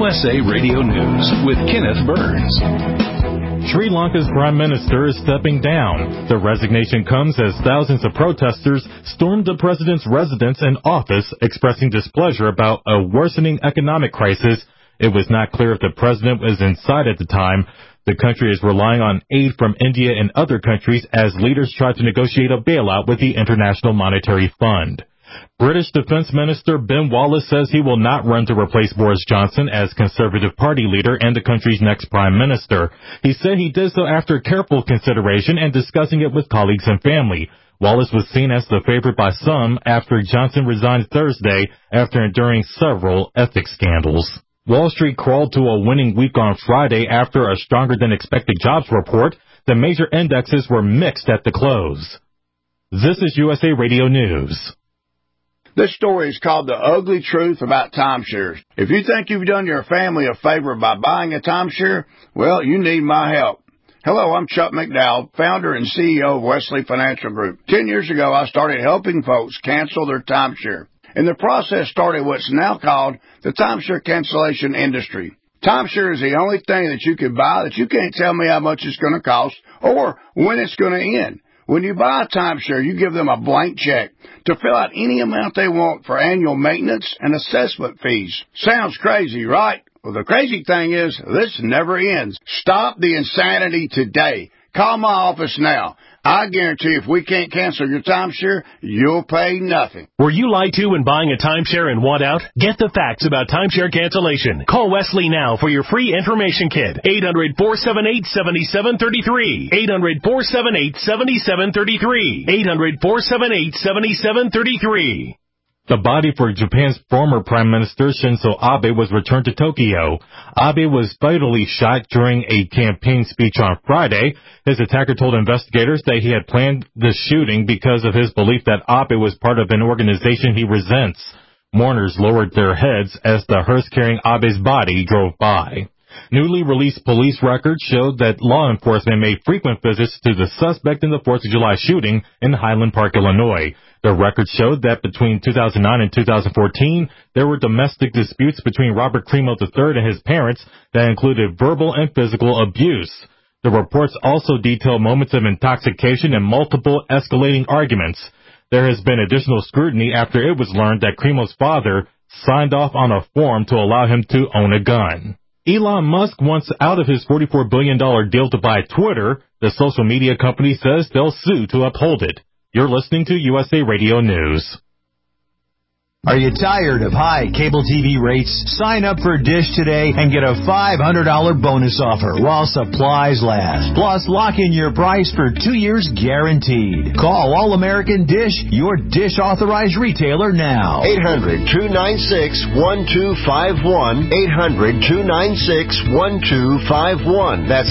USA Radio News with Kenneth Burns. Sri Lanka's Prime Minister is stepping down. The resignation comes as thousands of protesters stormed the president's residence and office, expressing displeasure about a worsening economic crisis. It was not clear if the president was inside at the time. The country is relying on aid from India and other countries as leaders try to negotiate a bailout with the International Monetary Fund. British Defense Minister Ben Wallace says he will not run to replace Boris Johnson as Conservative Party leader and the country's next prime minister. He said he did so after careful consideration and discussing it with colleagues and family. Wallace was seen as the favorite by some after Johnson resigned Thursday after enduring several ethics scandals. Wall Street crawled to a winning week on Friday after a stronger-than-expected jobs report. The major indexes were mixed at the close. This is USA Radio News. This story is called The Ugly Truth About Timeshares. If you think you've done your family a favor by buying a timeshare, well, you need my help. Hello, I'm Chuck McDowell, founder and CEO of Wesley Financial Group. 10 years ago, I started helping folks cancel their timeshare. And the process started what's now called the timeshare cancellation industry. Timeshare is the only thing that you can buy that you can't tell me how much it's going to cost or when it's going to end. When you buy a timeshare, you give them a blank check to fill out any amount they want for annual maintenance and assessment fees. Sounds crazy, right? Well, the crazy thing is, this never ends. Stop the insanity today. Call my office now. I guarantee if we can't cancel your timeshare, you'll pay nothing. Were you lied to when buying a timeshare and want out? Get the facts about timeshare cancellation. Call Wesley now for your free information kit. 800-478-7733. 800-478-7733. 800-478-7733. The body for Japan's former Prime Minister Shinzo Abe was returned to Tokyo. Abe was fatally shot during a campaign speech on Friday. His attacker told investigators that he had planned the shooting because of his belief that Abe was part of an organization he resents. Mourners lowered their heads as the hearse carrying Abe's body drove by. Newly released police records showed that law enforcement made frequent visits to the suspect in the 4th of July shooting in Highland Park, Illinois. The records showed that between 2009 and 2014, there were domestic disputes between Robert Crimo III and his parents that included verbal and physical abuse. The reports also detail moments of intoxication and multiple escalating arguments. There has been additional scrutiny after it was learned that Crimo's father signed off on a form to allow him to own a gun. Elon Musk wants out of his $44 billion deal to buy Twitter. The social media company says they'll sue to uphold it. You're listening to USA Radio News. Are you tired of high cable TV rates? Sign up for Dish today and get a $500 bonus offer while supplies last. Plus, lock in your price for 2 years guaranteed. Call All American Dish, your Dish authorized retailer now. 800-296-1251. 800-296-1251. That's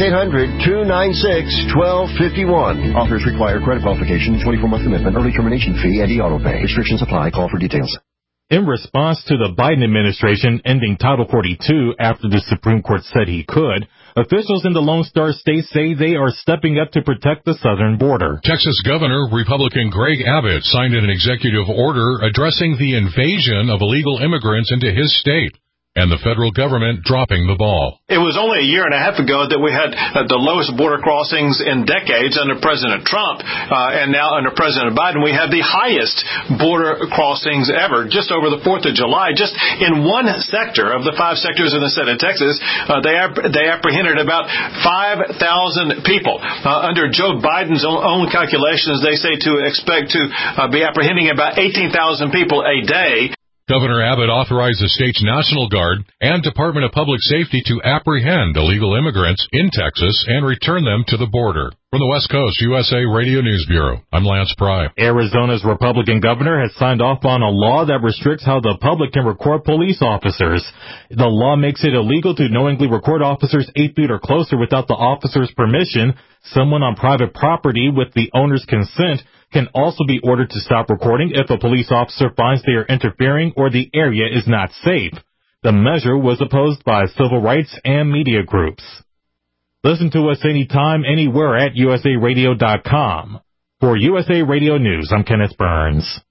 800-296-1251. Offers require credit qualification, 24-month commitment, early termination fee, and auto pay. Restrictions apply. Call for details. In response to the Biden administration ending Title 42 after the Supreme Court said he could, officials in the Lone Star State say they are stepping up to protect the southern border. Texas Governor Republican Greg Abbott signed an executive order addressing the invasion of illegal immigrants into his state, and the federal government dropping the ball. It was only a year and a half ago that we had the lowest border crossings in decades under President Trump, and now under President Biden we have the highest border crossings ever, just over the 4th of July. Just in one sector of the 5 sectors in the state of Texas, they apprehended about 5,000 people. Under Joe Biden's own calculations, they say to expect to be apprehending about 18,000 people a day. Governor Abbott authorized the state's National Guard and Department of Public Safety to apprehend illegal immigrants in Texas and return them to the border. From the West Coast, USA Radio News Bureau, I'm Lance Pry. Arizona's Republican governor has signed off on a law that restricts how the public can record police officers. The law makes it illegal to knowingly record officers 8 feet or closer without the officer's permission. Someone on private property with the owner's consent can also be ordered to stop recording if a police officer finds they are interfering or the area is not safe. The measure was opposed by civil rights and media groups. Listen to us anytime, anywhere at usaradio.com. For USA Radio News, I'm Kenneth Burns.